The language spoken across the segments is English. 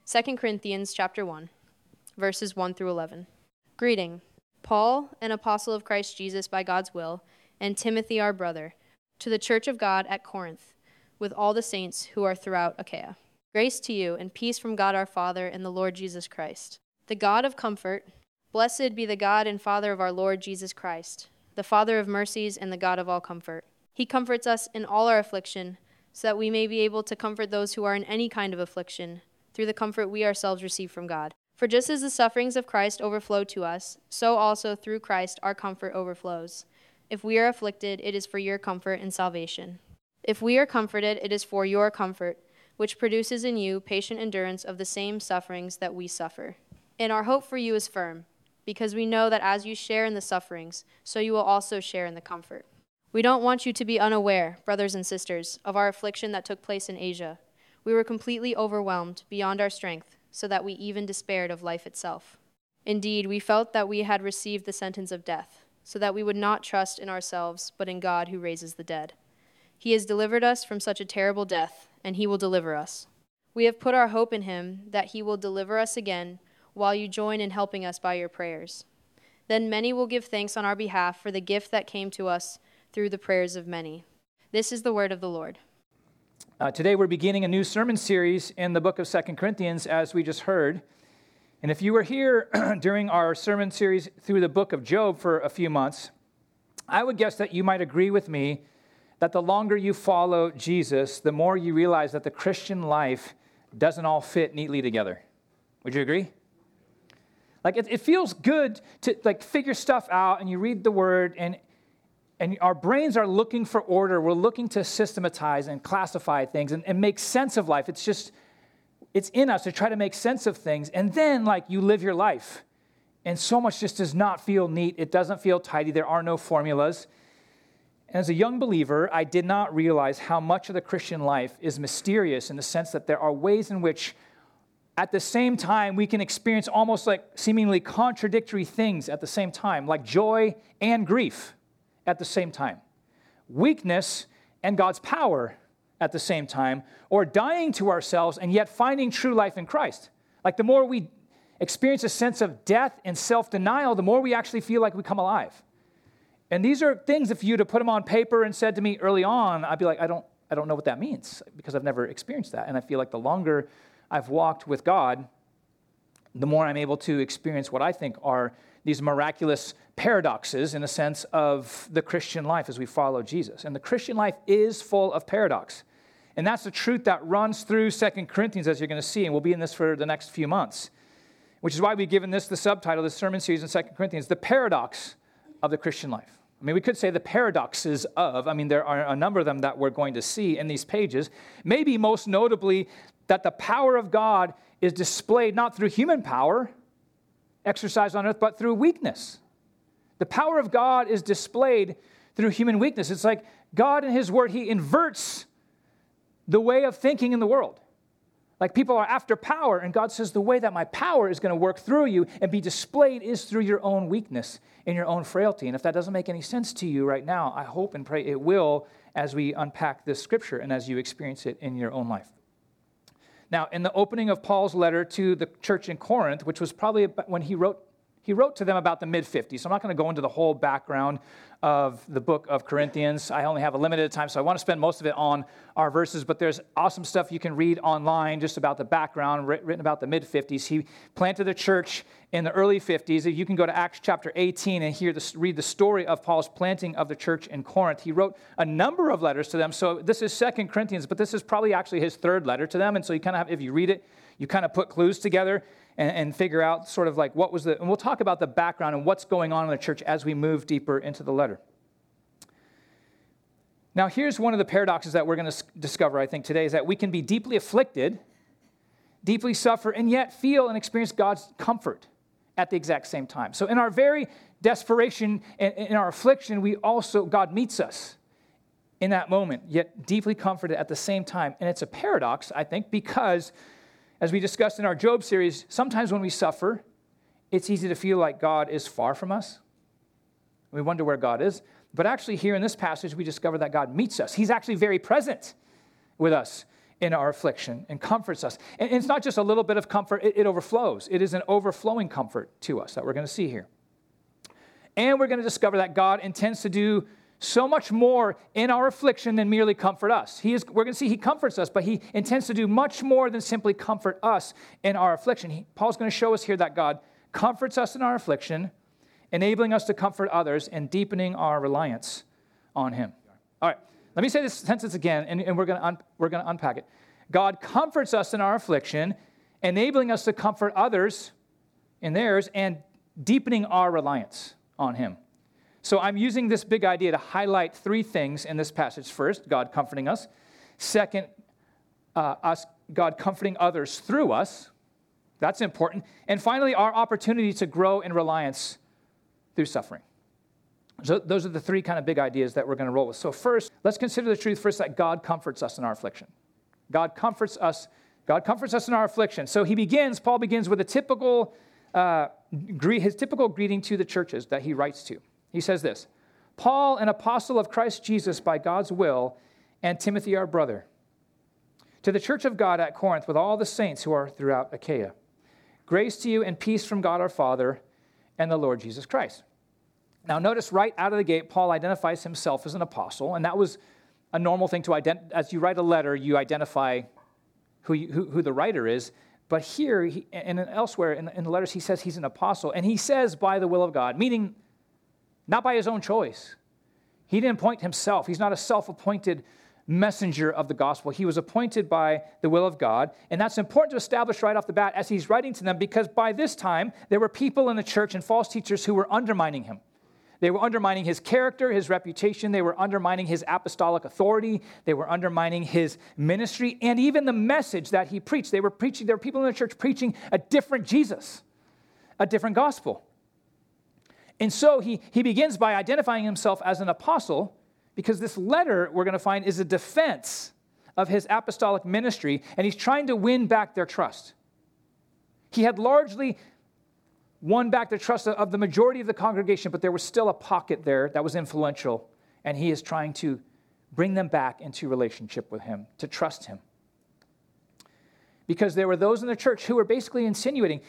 2 Corinthians chapter 1, verses 1 through 11. Greeting, Paul, an apostle of Christ Jesus by God's will, and Timothy our brother, to the church of God at Corinth, with all the saints who are throughout Achaia. Grace to you and peace from God our Father and the Lord Jesus Christ. The God of comfort, blessed be the God and Father of our Lord Jesus Christ, the Father of mercies and the God of all comfort. He comforts us in all our affliction, so that we may be able to comfort those who are in any kind of affliction, through the comfort we ourselves receive from God. For just as the sufferings of Christ overflow to us, so also through Christ our comfort overflows. If we are afflicted, it is for your comfort and salvation. If we are comforted, it is for your comfort, which produces in you patient endurance of the same sufferings that we suffer. And our hope for you is firm, because we know that as you share in the sufferings, so you will also share in the comfort. We don't want you to be unaware, brothers and sisters, of our affliction that took place in Asia. We were completely overwhelmed beyond our strength, so that we even despaired of life itself. Indeed, we felt that we had received the sentence of death, so that we would not trust in ourselves, but in God who raises the dead. He has delivered us from such a terrible death, and he will deliver us. We have put our hope in him that he will deliver us again, while you join in helping us by your prayers. Then many will give thanks on our behalf for the gift that came to us through the prayers of many. This is the word of the Lord. Today we're beginning a new sermon series in the book of 2 Corinthians, as we just heard. And if you were here during our sermon series through the book of Job for a few months, I would guess that you might agree with me that the longer you follow Jesus, the more you realize that the Christian life doesn't all fit neatly together. Would you agree? Like it feels good to figure stuff out, and you read the word, and our brains are looking for order. We're looking to systematize and classify things and make sense of life. It's in us to try to make sense of things. And then, you live your life. And so much just does not feel neat. It doesn't feel tidy. There are no formulas. And as a young believer, I did not realize how much of the Christian life is mysterious in the sense that there are ways in which, at the same time, we can experience almost seemingly contradictory things at the same time, like joy and grief at the same time, weakness and God's power at the same time, or dying to ourselves and yet finding true life in Christ. The more we experience a sense of death and self-denial, the more we actually feel like we come alive. And these are things, if you to put them on paper and said to me early on, I'd be like, I don't know what that means, because I've never experienced that. And I feel like the longer I've walked with God, the more I'm able to experience what I think are these miraculous paradoxes in the sense of the Christian life as we follow Jesus. And the Christian life is full of paradox. And that's the truth that runs through 2 Corinthians, as you're going to see, and we'll be in this for the next few months, which is why we've given this the subtitle, this sermon series in 2 Corinthians, The Paradox of the Christian Life. We could say the paradoxes of, there are a number of them that we're going to see in these pages, maybe most notably that the power of God is displayed not through human power, exercised on earth, but through weakness. The power of God is displayed through human weakness. It's like God in his word, he inverts the way of thinking in the world. People are after power, and God says the way that my power is going to work through you and be displayed is through your own weakness and your own frailty. And if that doesn't make any sense to you right now, I hope and pray it will as we unpack this scripture and as you experience it in your own life. Now, in the opening of Paul's letter to the church in Corinth, which was probably when he wrote to them about the mid-50s. So I'm not going to go into the whole background of the book of Corinthians. I only have a limited time, so I want to spend most of it on our verses, but there's awesome stuff you can read online just about the background, written about the mid-50s. He planted the church in the early 50s. You can go to Acts chapter 18 and read the story of Paul's planting of the church in Corinth. He wrote a number of letters to them. So this is 2 Corinthians, but this is probably actually his third letter to them. And so you kind of have, if you read it, you kind of put clues together and figure out sort of what was and we'll talk about the background and what's going on in the church as we move deeper into the letter. Now, here's one of the paradoxes that we're going to discover, I think, today, is that we can be deeply afflicted, deeply suffer, and yet feel and experience God's comfort at the exact same time. So in our very desperation and in our affliction, God meets us in that moment, yet deeply comforted at the same time. And it's a paradox, I think, because as we discussed in our Job series, sometimes when we suffer, it's easy to feel like God is far from us. We wonder where God is. But actually here in this passage, we discover that God meets us. He's actually very present with us in our affliction and comforts us. And it's not just a little bit of comfort, it overflows. It is an overflowing comfort to us that we're going to see here. And we're going to discover that God intends to do so much more in our affliction than merely comfort us. We're going to see he comforts us, but he intends to do much more than simply comfort us in our affliction. Paul's going to show us here that God comforts us in our affliction, enabling us to comfort others and deepening our reliance on him. All right, let me say this sentence again, and we're going to unpack it. God comforts us in our affliction, enabling us to comfort others in theirs, and deepening our reliance on him. So I'm using this big idea to highlight three things in this passage. First, God comforting us. Second, God comforting others through us. That's important. And finally, our opportunity to grow in reliance through suffering. So those are the three kind of big ideas that we're going to roll with. So first, let's consider the truth first that God comforts us in our affliction. God comforts us in our affliction. So Paul begins with his typical greeting to the churches that he writes to. He says this, Paul, an apostle of Christ Jesus by God's will, and Timothy, our brother, to the church of God at Corinth with all the saints who are throughout Achaia. Grace to you and peace from God our Father and the Lord Jesus Christ. Now notice right out of the gate, Paul identifies himself as an apostle, and that was a normal thing to identify. As you write a letter, you identify who the writer is. But here, and elsewhere in the letters, he says he's an apostle, and he says by the will of God, meaning not by his own choice. He didn't appoint himself. He's not a self-appointed messenger of the gospel. He was appointed by the will of God, and that's important to establish right off the bat as he's writing to them, because by this time, there were people in the church and false teachers who were undermining him. They were undermining his character, his reputation. They were undermining his apostolic authority. They were undermining his ministry, and even the message that he preached. There were people in the church preaching a different Jesus, a different gospel. And so he begins by identifying himself as an apostle, because this letter, we're going to find, is a defense of his apostolic ministry, and he's trying to win back their trust. He had largely won back the trust of the majority of the congregation, but there was still a pocket there that was influential, and he is trying to bring them back into relationship with him, to trust him. Because there were those in the church who were basically insinuating,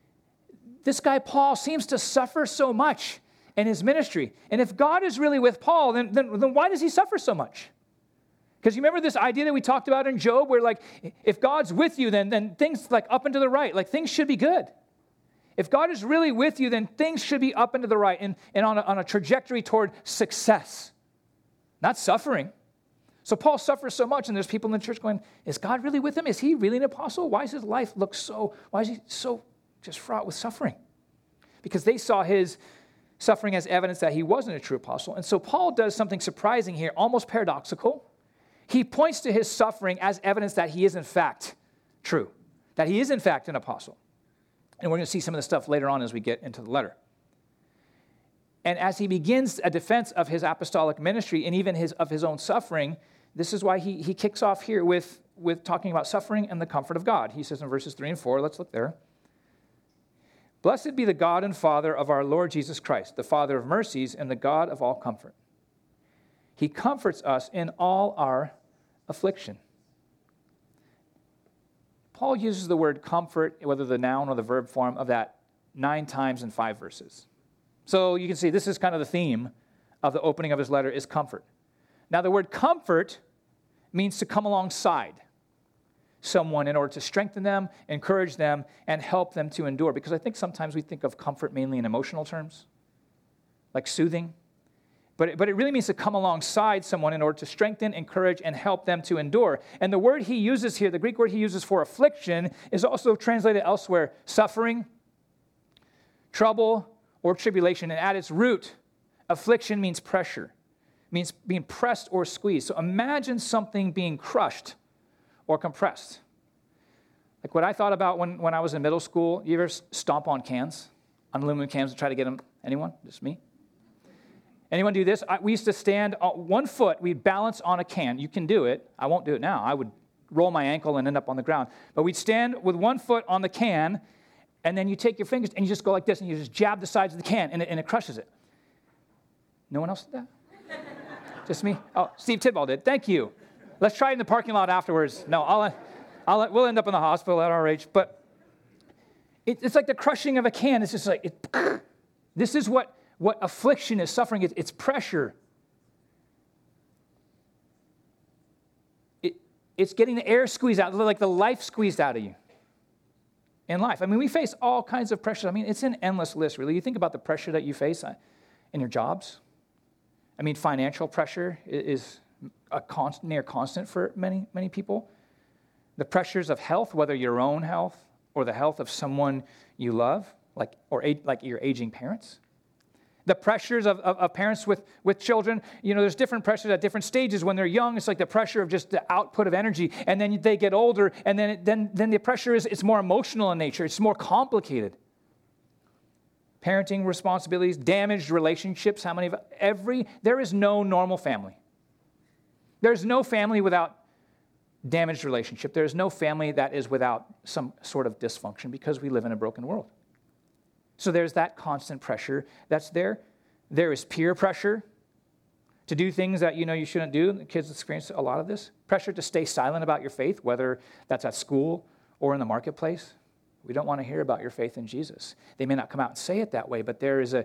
this guy Paul seems to suffer so much in his ministry. And if God is really with Paul, then why does he suffer so much? Because you remember this idea that we talked about in Job, where like, if God's with you, then things like up and to the right, like things should be good. If God is really with you, then things should be up and to the right and on a trajectory toward success, not suffering. So Paul suffers so much, and there's people in the church going, is God really with him? Is he really an apostle? Why is his life why is he so just fraught with suffering? Because they saw his suffering as evidence that he wasn't a true apostle. And so Paul does something surprising here, almost paradoxical. He points to his suffering as evidence that he is in fact true, that he is in fact an apostle. And we're going to see some of the stuff later on as we get into the letter. And as he begins a defense of his apostolic ministry and even of his own suffering, this is why he kicks off here with talking about suffering and the comfort of God. He says in verses 3 and 4, let's look there. Blessed be the God and Father of our Lord Jesus Christ, the Father of mercies and the God of all comfort. He comforts us in all our affliction. Paul uses the word comfort, whether the noun or the verb form of that, 9 times in 5 verses. So you can see this is kind of the theme of the opening of his letter is comfort. Now the word comfort means to come alongside someone in order to strengthen them, encourage them, and help them to endure. Because I think sometimes we think of comfort mainly in emotional terms, like soothing. But it really means to come alongside someone in order to strengthen, encourage, and help them to endure. And the word he uses here, the Greek word he uses for affliction, is also translated elsewhere, suffering, trouble, or tribulation. And at its root, affliction means pressure, means being pressed or squeezed. So imagine something being crushed or compressed. Like what I thought about when I was in middle school. You ever stomp on cans, on aluminum cans, to try to get them? Anyone? Just me? Anyone do this? We used to stand on 1 foot. We'd balance on a can. You can do it. I won't do it now. I would roll my ankle and end up on the ground. But we'd stand with 1 foot on the can, and then you take your fingers and you just go like this, and you just jab the sides of the can, and it crushes it. No one else did that? Just me? Oh, Steve Tidball did. Thank you. Let's try it in the parking lot afterwards. No, we'll end up in the hospital at our age. But it's like the crushing of a can. It's just like, this is what affliction is, suffering is. It's pressure. It's getting the air squeezed out, like the life squeezed out of you in life. I mean, we face all kinds of pressures. I mean, it's an endless list, really. You think about the pressure that you face in your jobs. I mean, financial pressure is near constant for many, many people. The pressures of health, whether your own health or the health of someone you love, like your aging parents. The pressures of parents with children, there's different pressures at different stages. When they're young, it's like the pressure of just the output of energy. And then they get older, and then the pressure it's more emotional in nature. It's more complicated. Parenting responsibilities, damaged relationships. There is no normal family. There's no family without damaged relationship. There's no family that is without some sort of dysfunction because we live in a broken world. So there's that constant pressure that's there. There is peer pressure to do things that you shouldn't do. The kids experience a lot of this. Pressure to stay silent about your faith, whether that's at school or in the marketplace. We don't want to hear about your faith in Jesus. They may not come out and say it that way, but there is a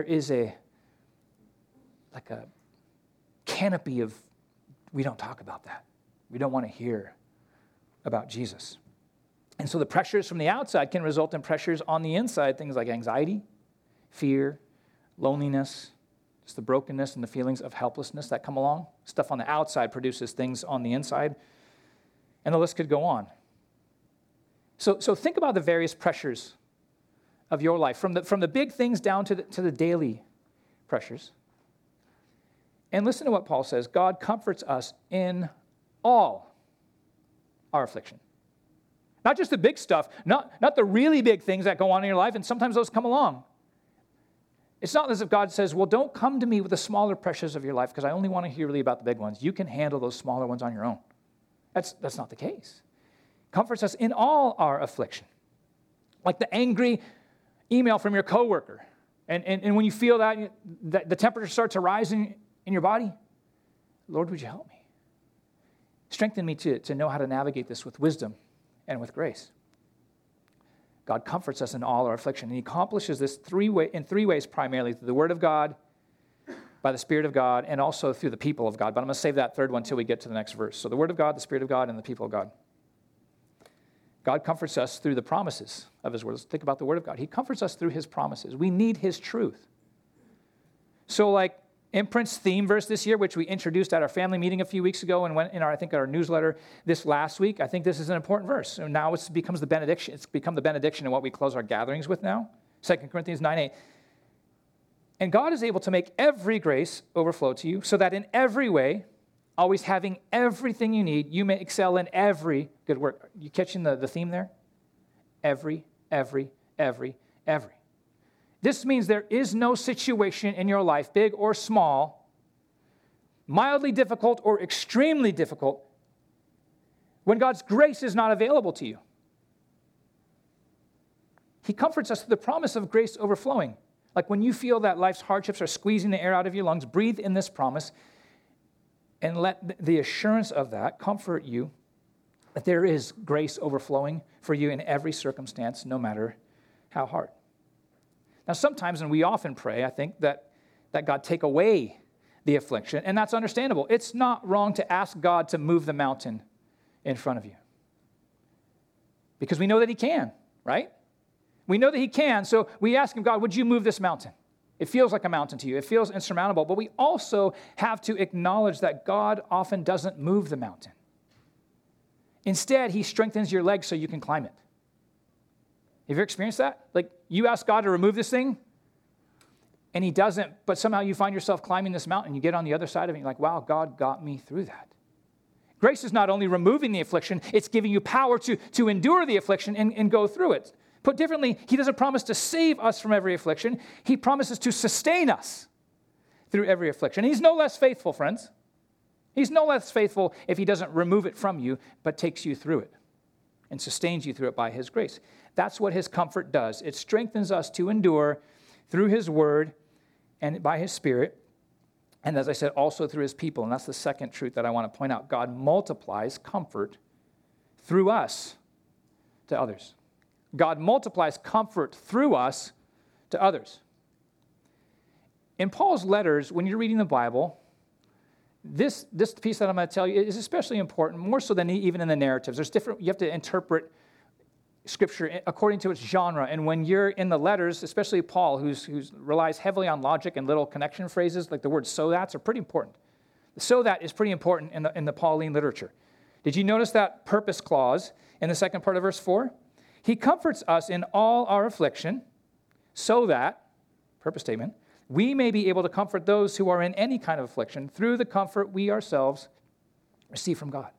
canopy of, we don't talk about that. We don't want to hear about Jesus. And so the pressures from the outside can result in pressures on the inside, things like anxiety, fear, loneliness, just the brokenness and the feelings of helplessness that come along. Stuff on the outside produces things on the inside. And the list could go on. So think about the various pressures of your life, from the big things down to the daily pressures. And listen to what Paul says. God comforts us in all our affliction. Not just the big stuff, not the really big things that go on in your life, and sometimes those come along. It's not as if God says, well, don't come to me with the smaller pressures of your life because I only want to hear really about the big ones. You can handle those smaller ones on your own. That's not the case. Comforts us in all our affliction. Like the angry email from your coworker. And when you feel that the temperature starts to rise in your body, Lord, would you help me? Strengthen me to know how to navigate this with wisdom and with grace. God comforts us in all our affliction. And he accomplishes this in three ways primarily, through the Word of God, by the Spirit of God, and also through the people of God. But I'm going to save that third one until we get to the next verse. So the Word of God, the Spirit of God, and the people of God. God comforts us through the promises of his Word. Let's think about the Word of God. He comforts us through his promises. We need his truth. So like Imprint's theme verse this year, which we introduced at our family meeting a few weeks ago and went in our newsletter this last week, I think this is an important verse. So now it becomes the benediction. It's become the benediction in what we close our gatherings with now. 2 Corinthians 9:8. And God is able to make every grace overflow to you, so that in every way, always having everything you need, you may excel in every good work. You catching the theme there? Every. This means there is no situation in your life, big or small, mildly difficult or extremely difficult, when God's grace is not available to you. He comforts us through the promise of grace overflowing. Like when you feel that life's hardships are squeezing the air out of your lungs, breathe in this promise and let the assurance of that comfort you that there is grace overflowing for you in every circumstance, no matter how hard. Now, sometimes, and we often pray, I think, that God take away the affliction, and that's understandable. It's not wrong to ask God to move the mountain in front of you. Because we know that he can, right? We know that he can, so we ask him, God, would you move this mountain? It feels like a mountain to you. It feels insurmountable, but we also have to acknowledge that God often doesn't move the mountain. Instead, he strengthens your legs so you can climb it. Have you ever experienced that? Like, you ask God to remove this thing, and he doesn't, but somehow you find yourself climbing this mountain. You get on the other side of it, and you're like, wow, God got me through that. Grace is not only removing the affliction, it's giving you power to endure the affliction and go through it. Put differently, he doesn't promise to save us from every affliction. He promises to sustain us through every affliction. He's no less faithful, friends. He's no less faithful if he doesn't remove it from you, but takes you through it and sustains you through it by his grace. That's what his comfort does. It strengthens us to endure through his word and by his Spirit And as I said, also through his people. And that's the second truth that I want to point out. God multiplies comfort through us to others. God multiplies comfort through us to others. In Paul's letters, when you're reading the Bible, this piece that I'm going to tell you is especially important, more so than even in the narratives. You have to interpret Scripture according to its genre. And when you're in the letters, especially Paul, who relies heavily on logic and little connection phrases, like the word "so that's" are pretty important. The "so that" is pretty important in the Pauline literature. Did you notice that purpose clause in the second part of verse 4? He comforts us in all our affliction, so that, purpose statement, we may be able to comfort those who are in any kind of affliction through the comfort we ourselves receive from God.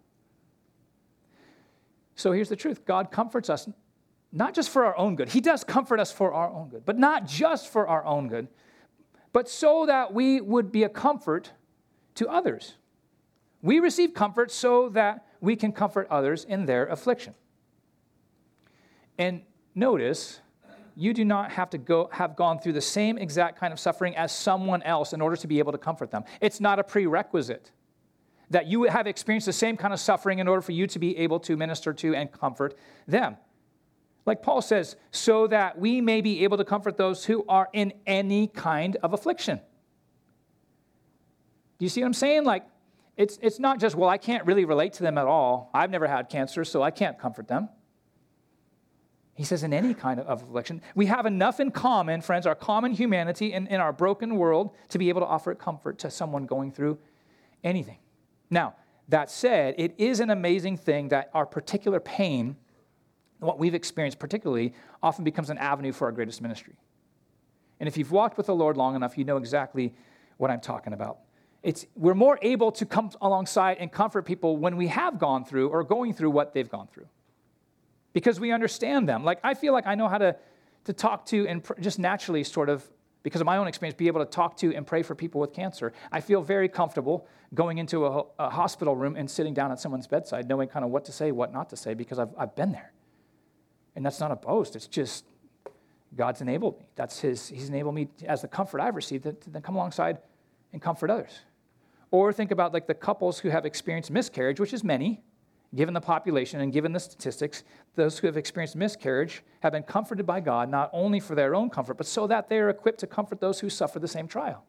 So here's the truth. God comforts us not just for our own good. He does comfort us for our own good, but not just for our own good, but so that we would be a comfort to others. We receive comfort so that we can comfort others in their affliction. And notice, you do not have to have gone through the same exact kind of suffering as someone else in order to be able to comfort them. It's not a prerequisite that you have experienced the same kind of suffering in order for you to be able to minister to and comfort them. Like Paul says, so that we may be able to comfort those who are in any kind of affliction. Do you see what I'm saying? Like, it's not just, well, I can't really relate to them at all. I've never had cancer, so I can't comfort them. He says in any kind of affliction. We have enough in common, friends, our common humanity in our broken world to be able to offer comfort to someone going through anything. Now, that said, it is an amazing thing that our particular pain, what we've experienced particularly, often becomes an avenue for our greatest ministry. And if you've walked with the Lord long enough, you know exactly what I'm talking about. We're more able to come alongside and comfort people when we have gone through or going through what they've gone through, because we understand them. Like, I feel like I know how to talk to and just naturally sort of, because of my own experience, be able to talk to and pray for people with cancer. I feel very comfortable going into a hospital room and sitting down at someone's bedside, knowing kind of what to say, what not to say, because I've been there. And that's not a boast. It's just God's enabled me. He's enabled me as the comfort I've received to then come alongside and comfort others. Or think about like the couples who have experienced miscarriage, which is many, given the population and given the statistics. Those who have experienced miscarriage have been comforted by God, not only for their own comfort, but so that they are equipped to comfort those who suffer the same trial.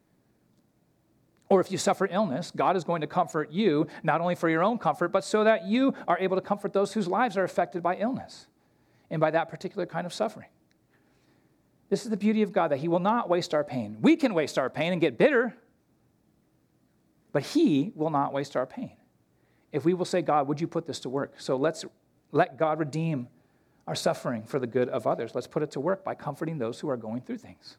Or if you suffer illness, God is going to comfort you, not only for your own comfort, but so that you are able to comfort those whose lives are affected by illness and by that particular kind of suffering. This is the beauty of God, that he will not waste our pain. We can waste our pain and get bitter, but he will not waste our pain. If we will say, God, would you put this to work? So let's let God redeem our suffering for the good of others. Let's put it to work by comforting those who are going through things.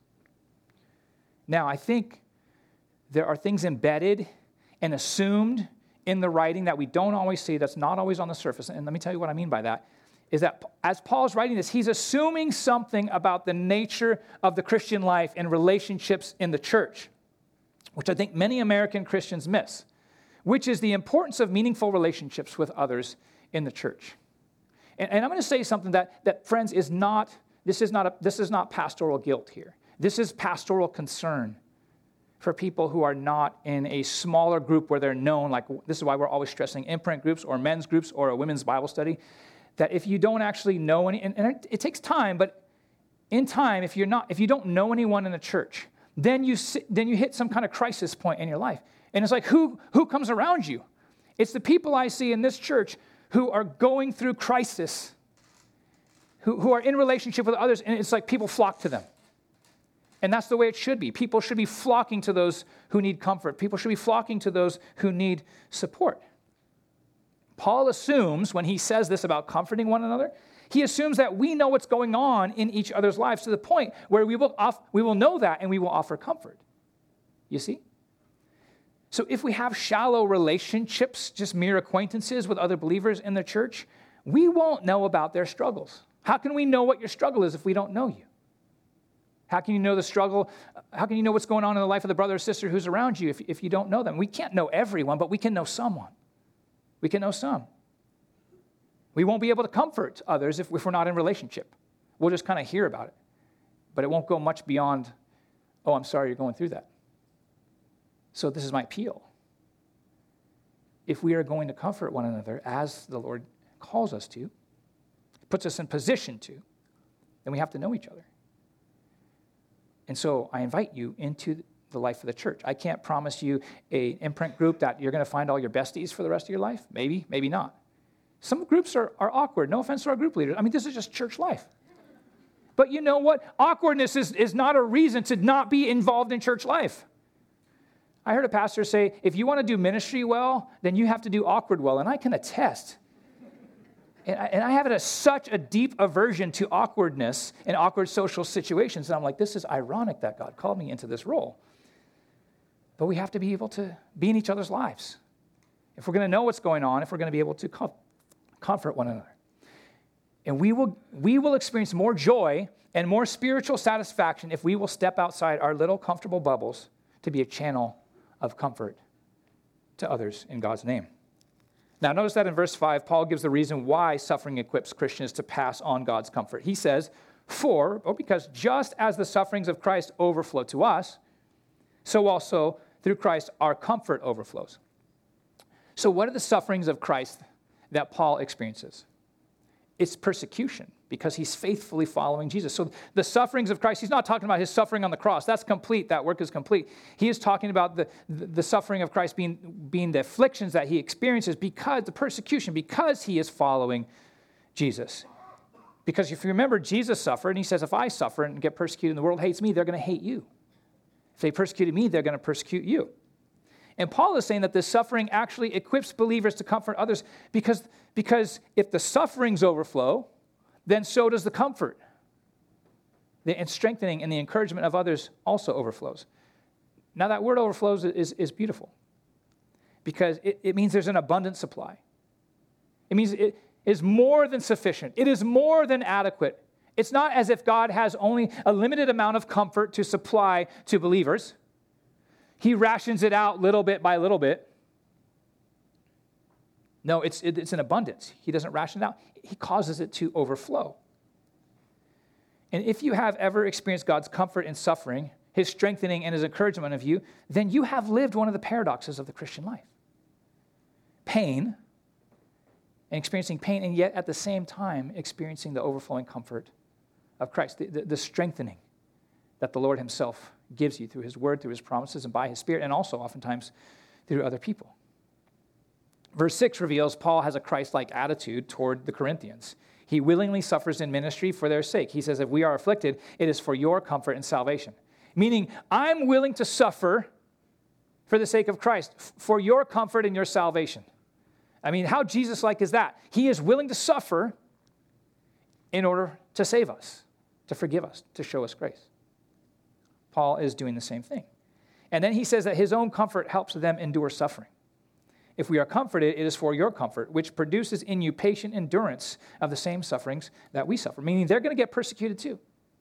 Now, I think there are things embedded and assumed in the writing that we don't always see, that's not always on the surface. And let me tell you what I mean by that, is that as Paul's writing this, he's assuming something about the nature of the Christian life and relationships in the church, which I think many American Christians miss, which is the importance of meaningful relationships with others in the church. And I'm going to say something that friends, this is not pastoral guilt here. This is pastoral concern for people who are not in a smaller group where they're known, like this is why we're always stressing imprint groups or men's groups or a women's Bible study, that if you don't actually know any, and it takes time, but in time, if you don't know anyone in the church, then you hit some kind of crisis point in your life. And it's like, who comes around you? It's the people I see in this church who are going through crisis, who are in relationship with others, and it's like people flock to them. And that's the way it should be. People should be flocking to those who need comfort. People should be flocking to those who need support. Paul assumes, when he says this about comforting one another, he assumes that we know what's going on in each other's lives to the point where we will know that and we will offer comfort. You see? So if we have shallow relationships, just mere acquaintances with other believers in the church, we won't know about their struggles. How can we know what your struggle is if we don't know you? How can you know the struggle? How can you know what's going on in the life of the brother or sister who's around you if you don't know them? We can't know everyone, but we can know someone. We can know some. We won't be able to comfort others if we're not in relationship. We'll just kind of hear about it. But it won't go much beyond, oh, I'm sorry you're going through that. So this is my appeal. If we are going to comfort one another as the Lord calls us to, puts us in position to, then we have to know each other. And so I invite you into the life of the church. I can't promise you an imprint group that you're going to find all your besties for the rest of your life. Maybe, maybe not. Some groups are awkward. No offense to our group leaders. I mean, this is just church life. But you know what? Awkwardness is not a reason to not be involved in church life. I heard a pastor say, if you want to do ministry well, then you have to do awkward well. And I can attest. And I have such a deep aversion to awkwardness and awkward social situations. And I'm like, this is ironic that God called me into this role. But we have to be able to be in each other's lives. If we're going to know what's going on, if we're going to be able to comfort one another. And we will experience more joy and more spiritual satisfaction if we will step outside our little comfortable bubbles to be a channel of comfort to others in God's name. Now, notice that in verse 5, Paul gives the reason why suffering equips Christians to pass on God's comfort. He says, because just as the sufferings of Christ overflow to us, so also through Christ our comfort overflows. So what are the sufferings of Christ that Paul experiences? It's persecution because he's faithfully following Jesus. So the sufferings of Christ, he's not talking about his suffering on the cross. That's complete. That work is complete. He is talking about the suffering of Christ being the afflictions that he experiences because the persecution, because he is following Jesus. Because if you remember, Jesus suffered, and he says, if I suffer and get persecuted and the world hates me, they're going to hate you. If they persecuted me, they're going to persecute you. And Paul is saying that this suffering actually equips believers to comfort others because if the sufferings overflow, then so does the comfort. The strengthening and the encouragement of others also overflows. Now that word overflows is beautiful because it means there's an abundant supply. It means it is more than sufficient. It is more than adequate. It's not as if God has only a limited amount of comfort to supply to believers. He rations it out little bit by little bit. No, it's an abundance. He doesn't ration it out. He causes it to overflow. And if you have ever experienced God's comfort in suffering, his strengthening and his encouragement of you, then you have lived one of the paradoxes of the Christian life. Pain, and experiencing pain, and yet at the same time experiencing the overflowing comfort of Christ, the strengthening that the Lord himself gives you through his word, through his promises, and by his Spirit, and also oftentimes through other people. Verse 6 reveals Paul has a Christ-like attitude toward the Corinthians. He willingly suffers in ministry for their sake. He says, if we are afflicted, it is for your comfort and salvation. Meaning, I'm willing to suffer for the sake of Christ, for your comfort and your salvation. I mean, how Jesus-like is that? He is willing to suffer in order to save us, to forgive us, to show us grace. Paul is doing the same thing. And then he says that his own comfort helps them endure suffering. If we are comforted, it is for your comfort, which produces in you patient endurance of the same sufferings that we suffer. Meaning they're going to get persecuted too.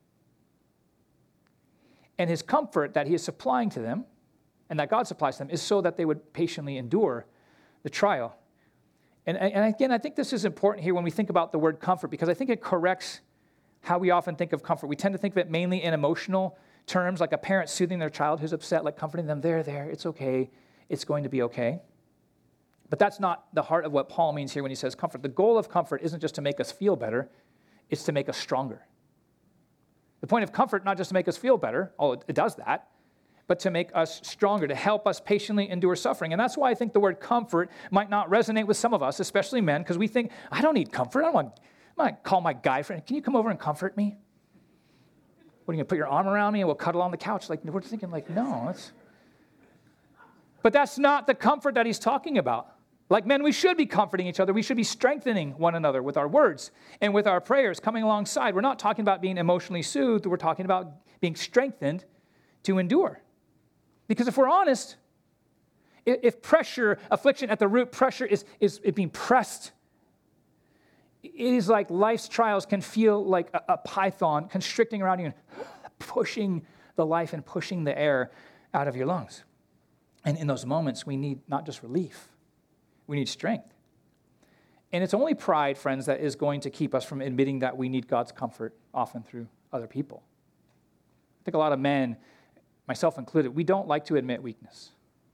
And his comfort that he is supplying to them, and that God supplies to them, is so that they would patiently endure the trial. And again, I think this is important here when we think about the word comfort, because I think it corrects how we often think of comfort. We tend to think of it mainly in emotional terms, like a parent soothing their child who's upset, like comforting them, there, it's okay, it's going to be okay. But that's not the heart of what Paul means here when he says comfort. The goal of comfort isn't just to make us feel better, it's to make us stronger. The point of comfort, not just to make us feel better, although it does that, but to make us stronger, to help us patiently endure suffering. And that's why I think the word comfort might not resonate with some of us, especially men, because we think, I don't need comfort. I'm going to call my guy friend, can you come over and comfort me? What, are you going to put your arm around me and we'll cuddle on the couch? Like, we're thinking like, no. But that's not the comfort that he's talking about. Like men, we should be comforting each other. We should be strengthening one another with our words and with our prayers, coming alongside. We're not talking about being emotionally soothed. We're talking about being strengthened to endure. Because if we're honest, if pressure, affliction at the root, pressure is being pressed, it is like life's trials can feel like a python constricting around you and pushing the life and pushing the air out of your lungs. And in those moments, we need not just relief, we need strength. And it's only pride, friends, that is going to keep us from admitting that we need God's comfort, often through other people. I think a lot of men, myself included, we don't like to admit weakness.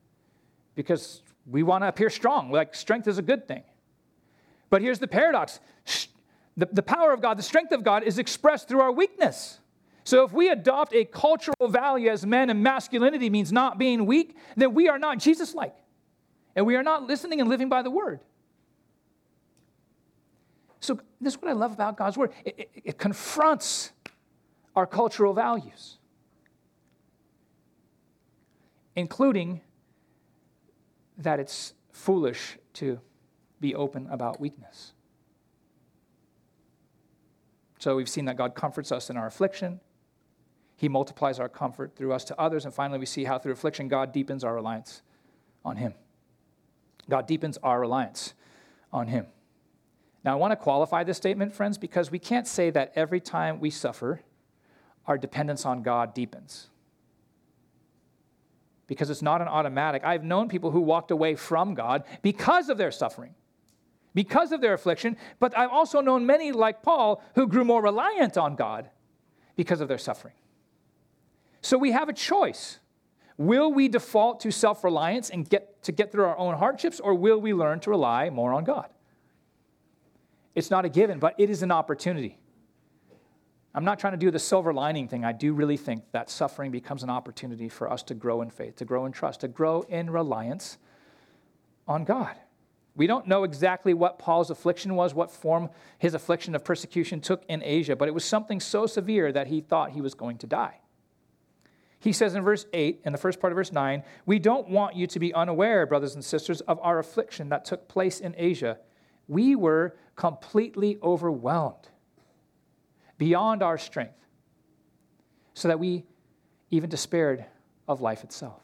because we want to appear strong, like strength is a good thing. But here's the paradox. The power of God, the strength of God is expressed through our weakness. So if we adopt a cultural value as men and masculinity means not being weak, then we are not Jesus-like. And we are not listening and living by the word. So this is what I love about God's word. It confronts our cultural values, including that it's foolish to be open about weakness. So we've seen that God comforts us in our affliction. He multiplies our comfort through us to others. And finally, we see how through affliction, God deepens our reliance on him. God deepens our reliance on him. Now, I want to qualify this statement, friends, because we can't say that every time we suffer, our dependence on God deepens. Because it's not an automatic. I've known people who walked away from God because of their suffering, because of their affliction, but I've also known many, like Paul, who grew more reliant on God because of their suffering. So we have a choice. Will we default to self-reliance and get through our own hardships, or will we learn to rely more on God? It's not a given, but it is an opportunity. I'm not trying to do the silver lining thing. I do really think that suffering becomes an opportunity for us to grow in faith, to grow in trust, to grow in reliance on God. We don't know exactly what Paul's affliction was, what form his affliction of persecution took in Asia, but it was something so severe that he thought he was going to die. He says in verse 8, in the first part of verse 9, we don't want you to be unaware, brothers and sisters, of our affliction that took place in Asia. We were completely overwhelmed beyond our strength, so that we even despaired of life itself.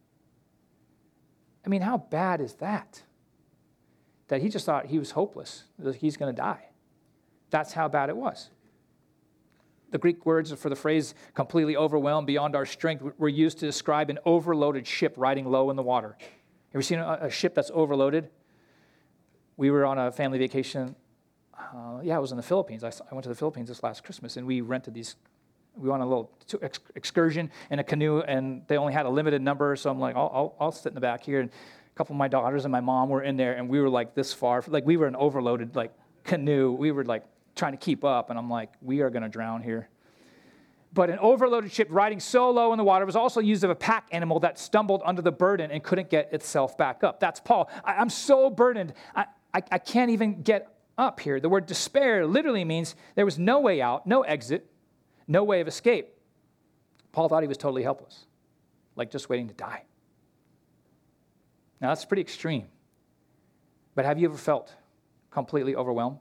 I mean, how bad is that? That he just thought he was hopeless, that he's going to die. That's how bad it was. The Greek words for the phrase completely overwhelmed beyond our strength were used to describe an overloaded ship riding low in the water. Ever seen a ship that's overloaded? We were on a family vacation. It was in the Philippines. I went to the Philippines this last Christmas, and we rented these. We went on a little excursion in a canoe, and they only had a limited number, so I'm like, I'll sit in the back here. And a couple of my daughters and my mom were in there, and we were like this far. Like we were an overloaded canoe. We were like trying to keep up, and I'm like, we are going to drown here. But an overloaded ship riding so low in the water was also used of a pack animal that stumbled under the burden and couldn't get itself back up. That's Paul. I'm so burdened, I can't even get up here. The word despair literally means there was no way out, no exit, no way of escape. Paul thought he was totally helpless, like just waiting to die. Now, that's pretty extreme. But have you ever felt completely overwhelmed?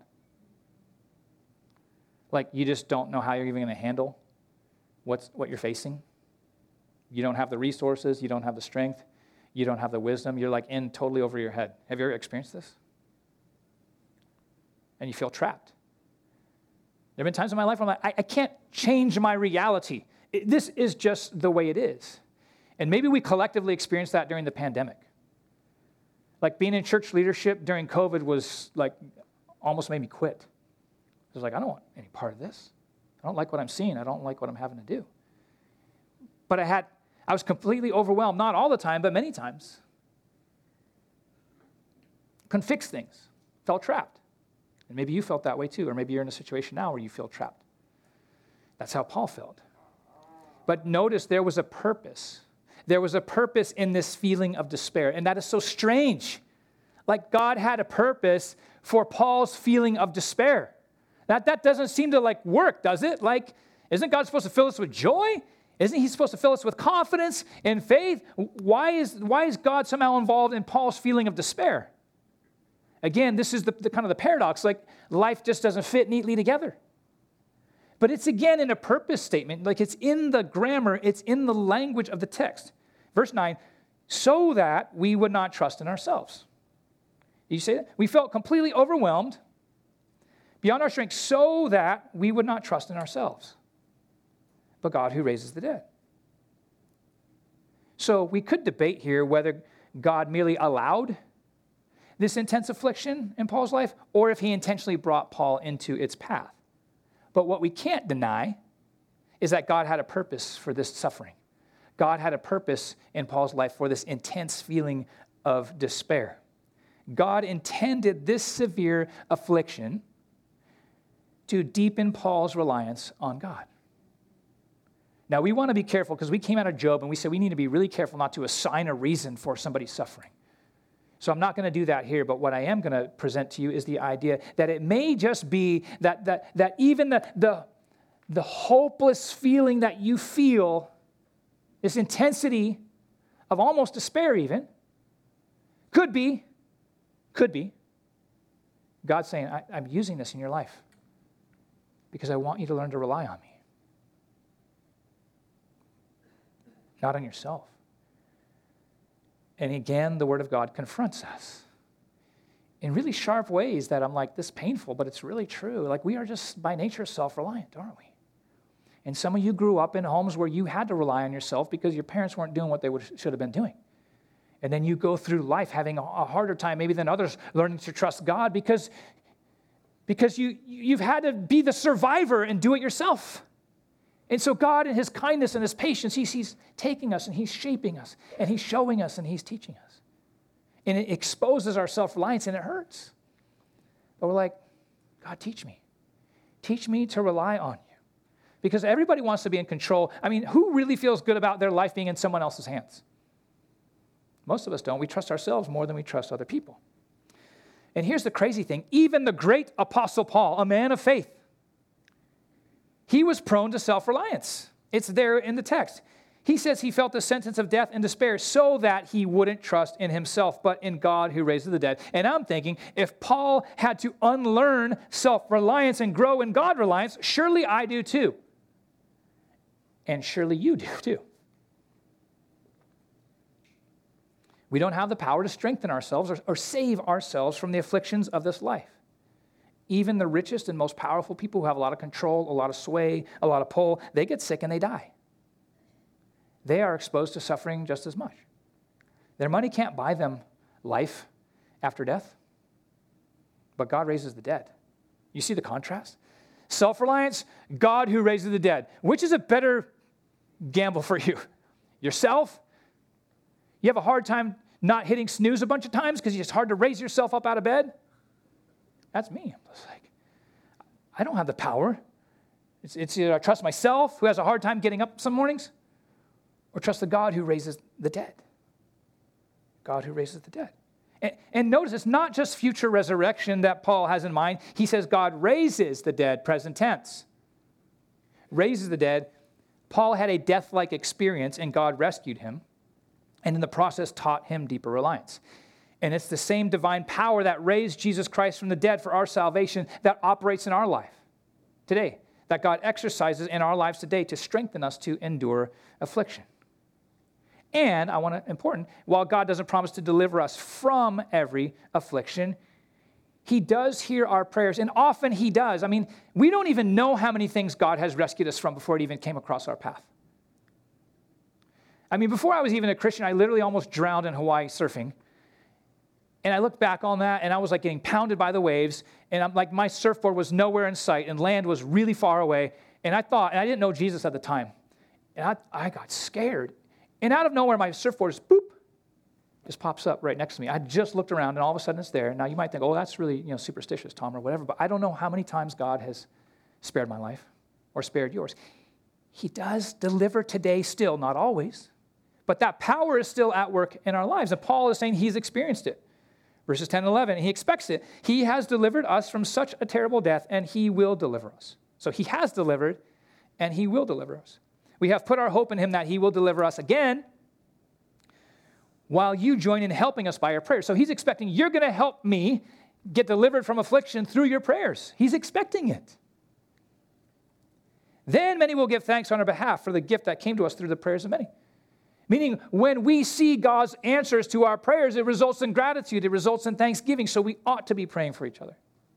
Like you just don't know how you're even going to handle what you're facing? You don't have the resources, you don't have the strength, you don't have the wisdom, you're like in totally over your head. Have you ever experienced this? And you feel trapped. There have been times in my life where I'm like, I can't change my reality. This is just the way it is. And maybe we collectively experienced that during the pandemic. Like being in church leadership during COVID was like, almost made me quit. I was like, I don't want any part of this. I don't like what I'm seeing. I don't like what I'm having to do. But I was completely overwhelmed, not all the time, but many times. Couldn't fix things. Felt trapped. And maybe you felt that way too, or maybe you're in a situation now where you feel trapped. That's how Paul felt. But notice there was a purpose. There was a purpose in this feeling of despair, and that is so strange. Like God had a purpose for Paul's feeling of despair. That doesn't seem to work, does it? Isn't God supposed to fill us with joy? Isn't he supposed to fill us with confidence and faith? Why is God somehow involved in Paul's feeling of despair? Again, this is the kind of the paradox, life just doesn't fit neatly together. But it's again in a purpose statement, it's in the grammar, it's in the language of the text. Verse 9, so that we would not trust in ourselves. You say that? We felt completely overwhelmed beyond our strength so that we would not trust in ourselves, but God who raises the dead. So we could debate here whether God merely allowed this intense affliction in Paul's life, or if he intentionally brought Paul into its path. But what we can't deny is that God had a purpose for this suffering. God had a purpose in Paul's life for this intense feeling of despair. God intended this severe affliction to deepen Paul's reliance on God. Now, we want to be careful because we came out of Job and we said we need to be really careful not to assign a reason for somebody's suffering. So I'm not going to do that here, but what I am going to present to you is the idea that it may just be that even the hopeless feeling that you feel, this intensity of almost despair even, could be God saying, I'm using this in your life because I want you to learn to rely on me, not on yourself. And again, the Word of God confronts us in really sharp ways that I'm like, this is painful, but it's really true. Like, we are just by nature self-reliant, aren't we? And some of you grew up in homes where you had to rely on yourself because your parents weren't doing what they should have been doing. And then you go through life having a harder time maybe than others learning to trust God because you've had to be the survivor and do it yourself. And so God, in his kindness and his patience, he's taking us and he's shaping us and he's showing us and he's teaching us. And it exposes our self-reliance and it hurts. But we're like, God, teach me. Teach me to rely on you. Because everybody wants to be in control. I mean, who really feels good about their life being in someone else's hands? Most of us don't. We trust ourselves more than we trust other people. And here's the crazy thing. Even the great Apostle Paul, a man of faith, he was prone to self-reliance. It's there in the text. He says he felt the sentence of death and despair so that he wouldn't trust in himself, but in God who raises the dead. And I'm thinking, if Paul had to unlearn self-reliance and grow in God-reliance, surely I do too. And surely you do too. We don't have the power to strengthen ourselves or save ourselves from the afflictions of this life. Even the richest and most powerful people who have a lot of control, a lot of sway, a lot of pull, they get sick and they die. They are exposed to suffering just as much. Their money can't buy them life after death, but God raises the dead. You see the contrast? Self-reliance, God who raises the dead. Which is a better gamble for you? Yourself? You have a hard time not hitting snooze a bunch of times because it's hard to raise yourself up out of bed? That's me. I'm just like, I don't have the power. It's either I trust myself, who has a hard time getting up some mornings, or trust the God who raises the dead. God who raises the dead. And notice, it's not just future resurrection that Paul has in mind. He says God raises the dead, present tense. Raises the dead. Paul had a death-like experience, and God rescued him, and in the process taught him deeper reliance. And it's the same divine power that raised Jesus Christ from the dead for our salvation that operates in our life today, that God exercises in our lives today to strengthen us to endure affliction. And while God doesn't promise to deliver us from every affliction, he does hear our prayers, and often he does. I mean, we don't even know how many things God has rescued us from before it even came across our path. I mean, before I was even a Christian, I literally almost drowned in Hawaii surfing. And I look back on that, and I was like getting pounded by the waves, and I'm like, my surfboard was nowhere in sight, and land was really far away. And I didn't know Jesus at the time. And I got scared. And out of nowhere, my surfboard just pops up right next to me. I just looked around, and all of a sudden it's there. Now, you might think, oh, that's really superstitious, Tom, or whatever. But I don't know how many times God has spared my life or spared yours. He does deliver today still, not always. But that power is still at work in our lives. And Paul is saying he's experienced it. Verses 10 and 11, he expects it. He has delivered us from such a terrible death, and he will deliver us. So he has delivered, and he will deliver us. We have put our hope in him that he will deliver us again while you join in helping us by your prayers. So he's expecting you're going to help me get delivered from affliction through your prayers. He's expecting it. Then many will give thanks on our behalf for the gift that came to us through the prayers of many. Meaning, when we see God's answers to our prayers, it results in gratitude. It results in thanksgiving. So we ought to be praying for each other.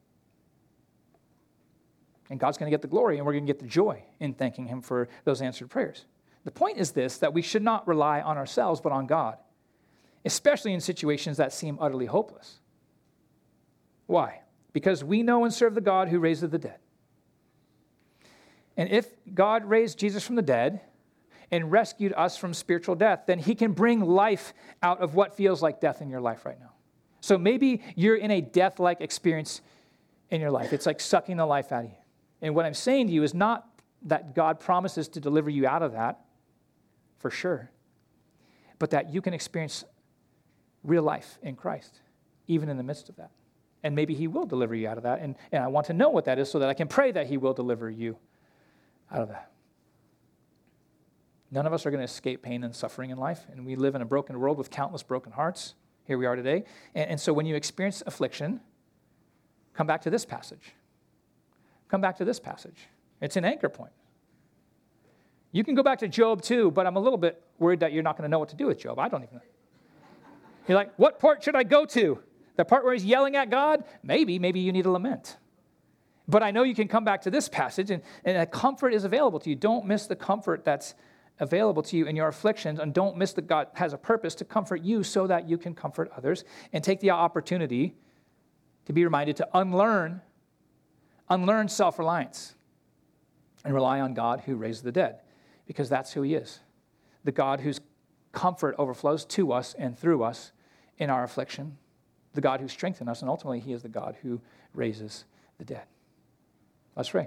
And God's going to get the glory, and we're going to get the joy in thanking him for those answered prayers. The point is this, that we should not rely on ourselves, but on God, especially in situations that seem utterly hopeless. Why? Because we know and serve the God who raises the dead. And if God raised Jesus from the dead, and rescued us from spiritual death, then he can bring life out of what feels like death in your life right now. So maybe you're in a death-like experience in your life. It's like sucking the life out of you. And what I'm saying to you is not that God promises to deliver you out of that, for sure, but that you can experience real life in Christ, even in the midst of that. And maybe he will deliver you out of that. And I want to know what that is so that I can pray that he will deliver you out of that. None of us are going to escape pain and suffering in life. And we live in a broken world with countless broken hearts. Here we are today. And so when you experience affliction, come back to this passage. Come back to this passage. It's an anchor point. You can go back to Job too, but I'm a little bit worried that you're not going to know what to do with Job. I don't even know. You're like, what part should I go to? The part where he's yelling at God? Maybe you need a lament. But I know you can come back to this passage, and a comfort is available to you. Don't miss the comfort that's available to you in your afflictions, and don't miss that God has a purpose to comfort you so that you can comfort others, and take the opportunity to be reminded to unlearn self-reliance and rely on God who raised the dead, because that's who he is, the God whose comfort overflows to us and through us in our affliction, the God who strengthens us, and ultimately he is the God who raises the dead. Let's pray.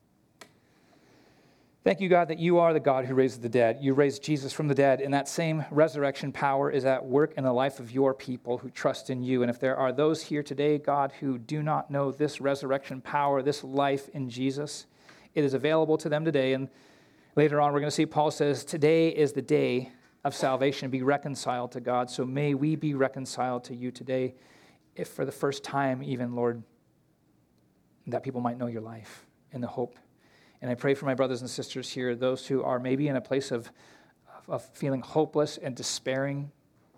Thank you, God, that you are the God who raises the dead. You raised Jesus from the dead, and that same resurrection power is at work in the life of your people who trust in you. And if there are those here today, God, who do not know this resurrection power, this life in Jesus, it is available to them today. And later on, we're going to see Paul says, today is the day of salvation. Be reconciled to God. So may we be reconciled to you today, if for the first time even, Lord, that people might know your life and the hope. And I pray for my brothers and sisters here, those who are maybe in a place of feeling hopeless and despairing,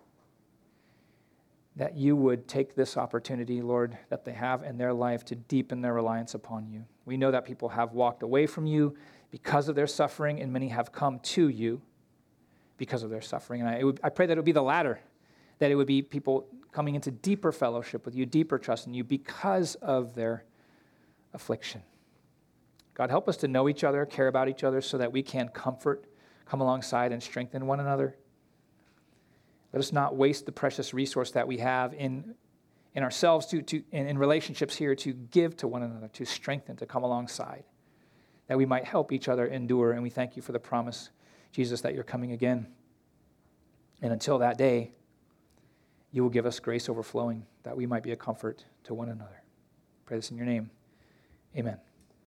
that you would take this opportunity, Lord, that they have in their life to deepen their reliance upon you. We know that people have walked away from you because of their suffering, and many have come to you because of their suffering. And I pray that it would be the latter, that it would be people coming into deeper fellowship with you, deeper trust in you because of their affliction. God, help us to know each other, care about each other, so that we can comfort, come alongside, and strengthen one another. Let us not waste the precious resource that we have in ourselves, in relationships here, to give to one another, to strengthen, to come alongside, that we might help each other endure. And we thank you for the promise, Jesus, that you're coming again. And until that day, you will give us grace overflowing, that we might be a comfort to one another. Pray this in your name. Amen.